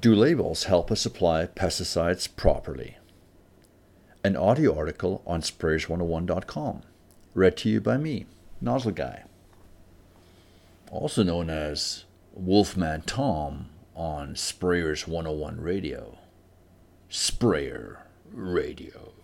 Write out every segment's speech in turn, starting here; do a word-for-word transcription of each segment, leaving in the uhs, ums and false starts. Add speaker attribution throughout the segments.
Speaker 1: Do labels help us apply pesticides properly? An audio article on sprayers one oh one dot com, read to you by me, Nozzle Guy. Also known as Wolfman Tom on Sprayers one oh one Radio. Sprayer Radio.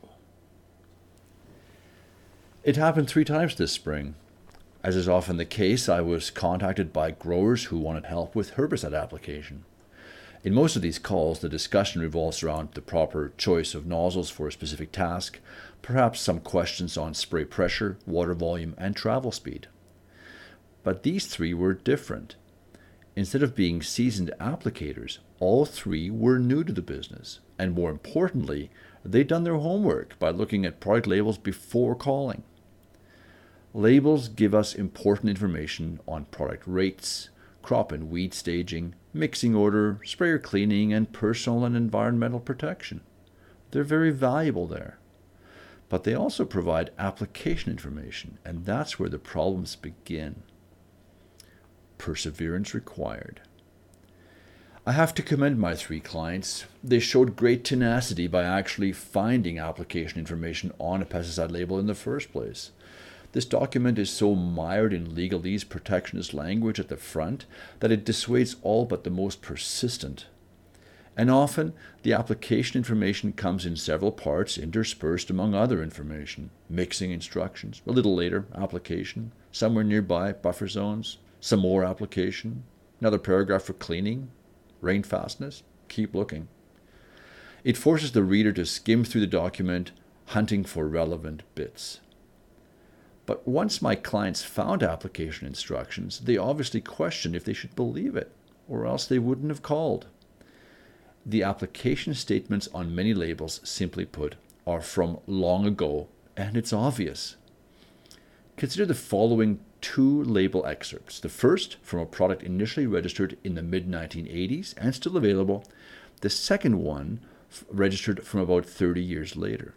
Speaker 1: It happened three times this spring. As is often the case, I was contacted by growers who wanted help with herbicide application. In most of these calls, the discussion revolves around the proper choice of nozzles for a specific task, perhaps some questions on spray pressure, water volume, and travel speed. But these three were different. Instead of being seasoned applicators, all three were new to the business, and more importantly, they'd done their homework by looking at product labels before calling. Labels give us important information on product rates, crop and weed staging, mixing order, sprayer cleaning, and personal and environmental protection. They're very valuable there. But they also provide application information, and that's where the problems begin. Perseverance required. I have to commend my three clients. They showed great tenacity by actually finding application information on a pesticide label in the first place. This document is so mired in legalese protectionist language at the front that it dissuades all but the most persistent. And often, the application information comes in several parts interspersed among other information. Mixing instructions, a little later, application, somewhere nearby, buffer zones, some more application, another paragraph for cleaning, rain fastness. Keep looking. It forces the reader to skim through the document, hunting for relevant bits. But once my clients found application instructions, they obviously questioned if they should believe it, or else they wouldn't have called. The application statements on many labels, simply put, are from long ago, and it's obvious. Consider the following two label excerpts. The first, from a product initially registered in the mid nineteen eighties and still available. The second one, registered from about thirty years later.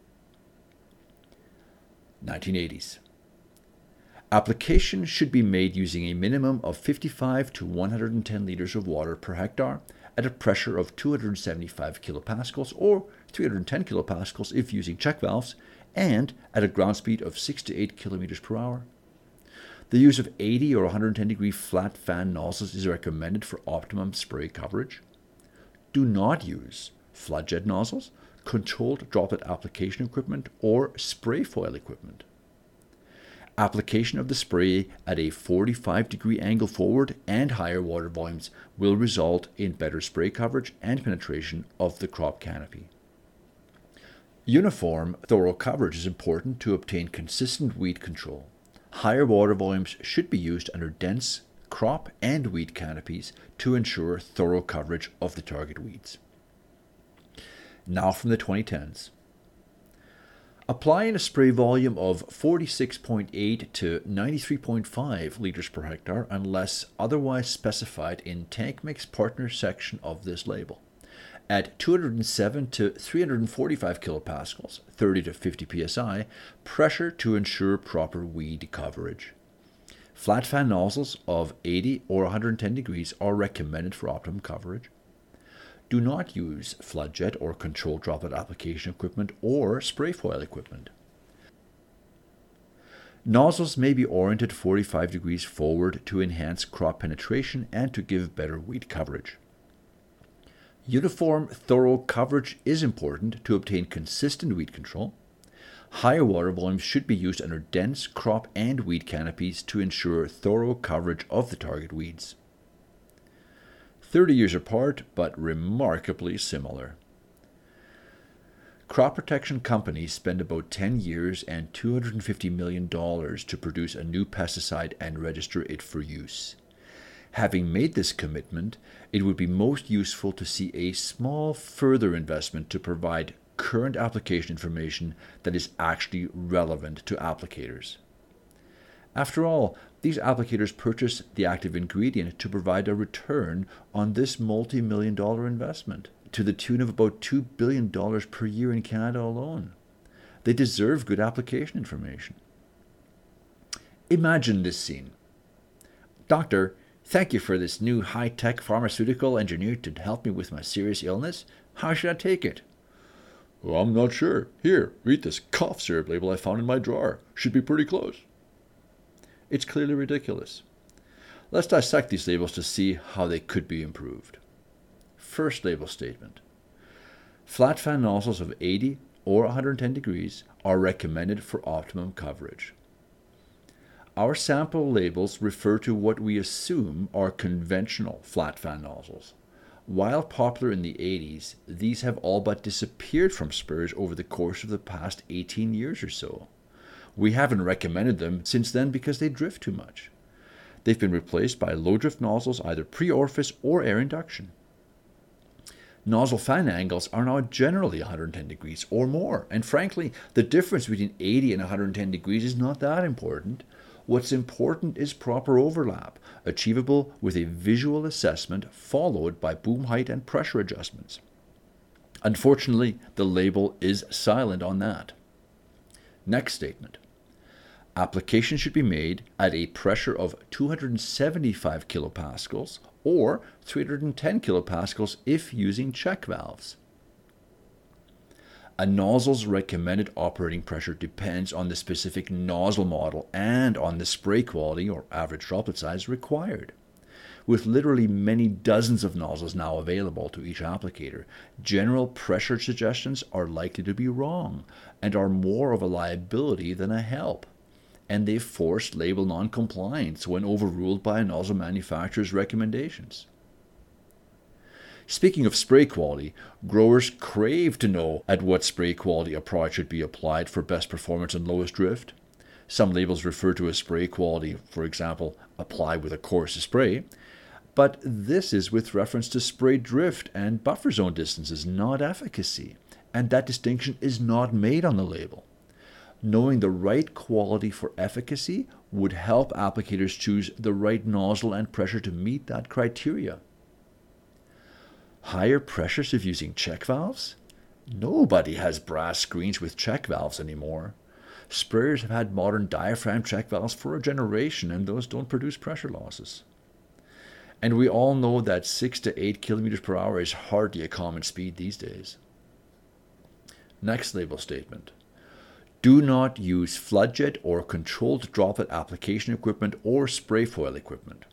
Speaker 1: nineteen eighties. Application should be made using a minimum of fifty-five to one hundred ten liters of water per hectare at a pressure of two hundred seventy-five kilopascals or three hundred ten kilopascals if using check valves, and at a ground speed of six to eight kilometers per hour. The use of eighty or one hundred ten degree flat fan nozzles is recommended for optimum spray coverage. Do not use flood jet nozzles, controlled droplet application equipment, or spray foil equipment. Application of the spray at a forty-five degree angle forward and higher water volumes will result in better spray coverage and penetration of the crop canopy. Uniform, thorough coverage is important to obtain consistent weed control. Higher water volumes should be used under dense crop and weed canopies to ensure thorough coverage of the target weeds. Now from the twenty tens. Applying a spray volume of forty-six point eight to ninety-three point five liters per hectare unless otherwise specified in tank mix partner section of this label. At two hundred seven to three hundred forty-five kilopascals, thirty to fifty psi, pressure to ensure proper weed coverage. Flat fan nozzles of eighty or one hundred ten degrees are recommended for optimum coverage. Do not use flood jet or controlled droplet application equipment or spray foil equipment. Nozzles may be oriented forty-five degrees forward to enhance crop penetration and to give better weed coverage. Uniform, thorough coverage is important to obtain consistent weed control. Higher water volumes should be used under dense crop and weed canopies to ensure thorough coverage of the target weeds. thirty years apart, but remarkably similar. Crop protection companies spend about ten years and two hundred fifty million dollars to produce a new pesticide and register it for use. Having made this commitment, it would be most useful to see a small further investment to provide current application information that is actually relevant to applicators. After all, these applicators purchase the active ingredient to provide a return on this multi-million dollar investment, to the tune of about two billion dollars per year in Canada alone. They deserve good application information. Imagine this scene. Doctor, Thank you for this new high-tech pharmaceutical engineered to help me with my serious illness. How should I take it? Well, I'm not sure. Here, read this cough syrup label I found in my drawer. Should be pretty close. It's clearly ridiculous. Let's dissect these labels to see how they could be improved. First label statement. Flat fan nozzles of eighty or one hundred ten degrees are recommended for optimum coverage. Our sample labels refer to what we assume are conventional flat fan nozzles. While popular in the eighties, these have all but disappeared from sprayers over the course of the past eighteen years or so. We haven't recommended them since then because they drift too much. They've been replaced by low drift nozzles, either pre-orifice or air induction. Nozzle fan angles are now generally one hundred ten degrees or more, and frankly, the difference between eighty and one hundred ten degrees is not that important. What's important is proper overlap, achievable with a visual assessment followed by boom height and pressure adjustments. Unfortunately, the label is silent on that. Next statement. Application should be made at a pressure of two hundred seventy-five kilopascals or three hundred ten kilopascals if using check valves. A nozzle's recommended operating pressure depends on the specific nozzle model and on the spray quality or average droplet size required. With literally many dozens of nozzles now available to each applicator, general pressure suggestions are likely to be wrong and are more of a liability than a help. And they've forced label non-compliance when overruled by a nozzle manufacturer's recommendations. Speaking of spray quality, growers crave to know at what spray quality a product should be applied for best performance and lowest drift. Some labels refer to a spray quality, for example, apply with a coarse spray, but this is with reference to spray drift and buffer zone distances, not efficacy, and that distinction is not made on the label. Knowing the right quality for efficacy would help applicators choose the right nozzle and pressure to meet that criteria. Higher pressures if using check valves? Nobody has brass screens with check valves anymore. Sprayers have had modern diaphragm check valves for a generation, and those don't produce pressure losses. And we all know that six to eight kilometers per hour is hardly a common speed these days. Next label statement. Do not use flood jet or controlled droplet application equipment or spray foil equipment.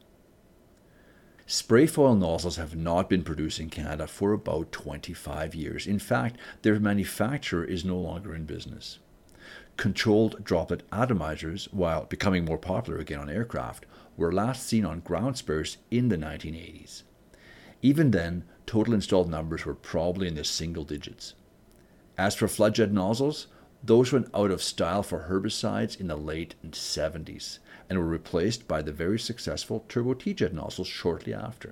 Speaker 1: Spray foil nozzles have not been produced in Canada for about twenty-five years. In fact, their manufacturer is no longer in business. Controlled droplet atomizers, while becoming more popular again on aircraft, were last seen on ground sprayers in the nineteen eighties. Even then, total installed numbers were probably in the single digits. As for flood jet nozzles, those went out of style for herbicides in the late seventies and were replaced by the very successful Turbo T-Jet nozzles shortly after.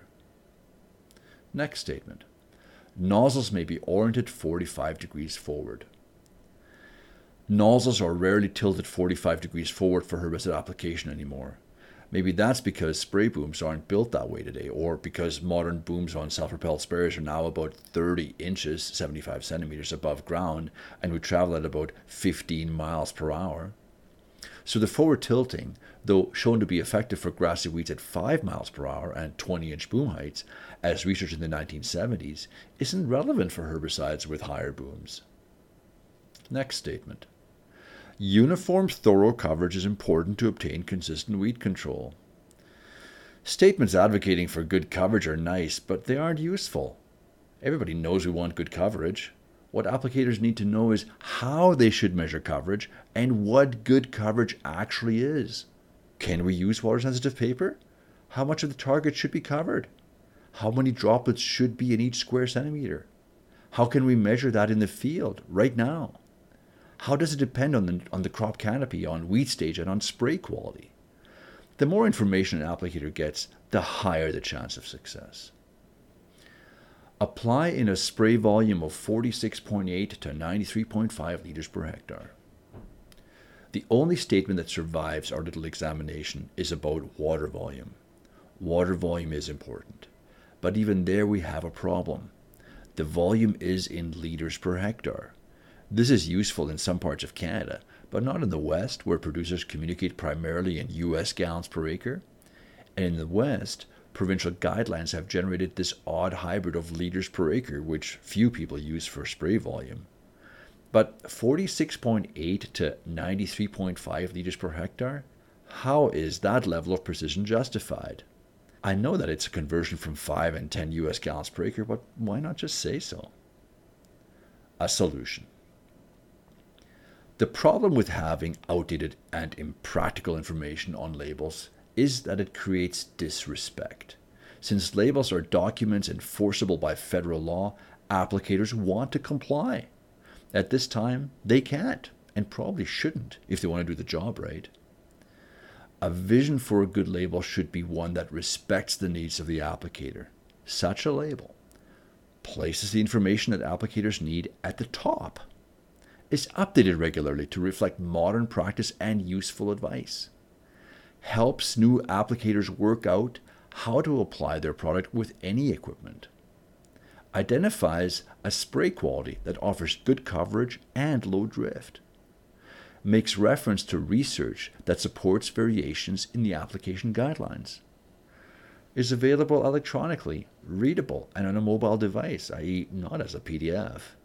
Speaker 1: Next statement. Nozzles may be oriented forty-five degrees forward. Nozzles are rarely tilted forty-five degrees forward for herbicide application anymore. Maybe that's because spray booms aren't built that way today, or because modern booms on self-propelled sprayers are now about thirty inches, seventy-five centimeters above ground, and we travel at about fifteen miles per hour. So the forward tilting, though shown to be effective for grassy weeds at five miles per hour and twenty inch boom heights, as research in the nineteen seventies, isn't relevant for herbicides with higher booms. Next statement. Uniform thorough coverage is important to obtain consistent weed control. Statements advocating for good coverage are nice, but they aren't useful. Everybody knows we want good coverage. What applicators need to know is how they should measure coverage and what good coverage actually is. Can we use water-sensitive paper? How much of the target should be covered? How many droplets should be in each square centimeter? How can we measure that in the field right now? How does it depend on the, on the crop canopy, on weed stage, and on spray quality? The more information an applicator gets, the higher the chance of success. Apply in a spray volume of forty-six point eight to ninety-three point five liters per hectare. The only statement that survives our little examination is about water volume. Water volume is important, but even there we have a problem. The volume is in liters per hectare. This is useful in some parts of Canada, but not in the West, where producers communicate primarily in U S gallons per acre. And in the West, provincial guidelines have generated this odd hybrid of liters per acre, which few people use for spray volume. But forty-six point eight to ninety-three point five liters per hectare? How is that level of precision justified? I know that it's a conversion from five and ten U S gallons per acre, but why not just say so? A solution. The problem with having outdated and impractical information on labels is that it creates disrespect. Since labels are documents enforceable by federal law, applicators want to comply. At this time, they can't, and probably shouldn't if they want to do the job right. A vision for a good label should be one that respects the needs of the applicator. Such a label places the information that applicators need at the top, is updated regularly to reflect modern practice and useful advice, helps new applicators work out how to apply their product with any equipment, identifies a spray quality that offers good coverage and low drift, makes reference to research that supports variations in the application guidelines, is available electronically, readable, and on a mobile device, that is not as a P D F.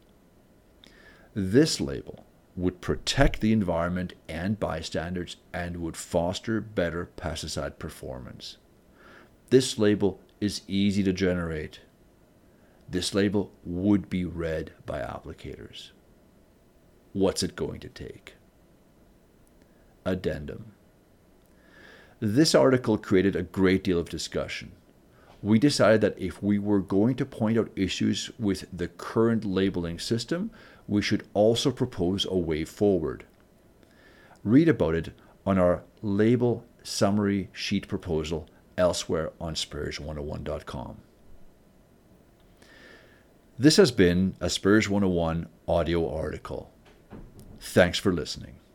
Speaker 1: This label would protect the environment and bystanders and would foster better pesticide performance. This label is easy to generate. This label would be read by applicators. What's it going to take? Addendum. This article created a great deal of discussion. We decided that if we were going to point out issues with the current labeling system, we should also propose a way forward. Read about it on our label summary sheet proposal elsewhere on sprayers one oh one dot com. This has been a Sprayers one oh one audio article. Thanks for listening.